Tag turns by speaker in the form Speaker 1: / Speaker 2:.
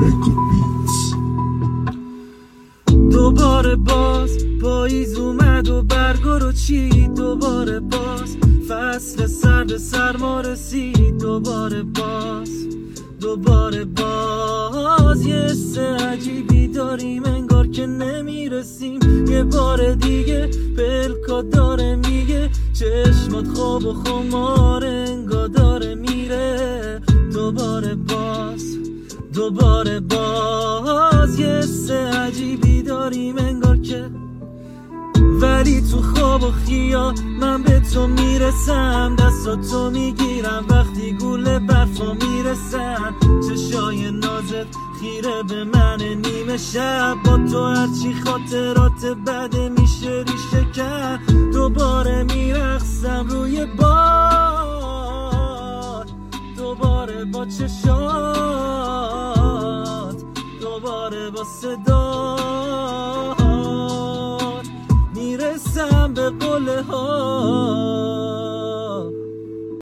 Speaker 1: دوباره باز پاییز اومد و برگا رو چید، دوباره باز فصل سرد سرما رسید، دوباره باز یه حس عجیبی داریم انگار که نمیرسیم. یه بار دیگه پلکا داره میگه چشمات خواب و خمار انگار داره میره. دوباره باز یه حس عجیبی داریم انگار که، ولی تو خواب و خیال من به تو میرسم، دستاتو میگیرم وقتی گوله برفا میرسن، چشای نازت خیره به من نیمه شب، با تو هرچی خاطرات بده میشه ریشه کرد. دوباره میرقصم روی باد، دوباره با چشات، دوباره با صدات میرسم به قله ها.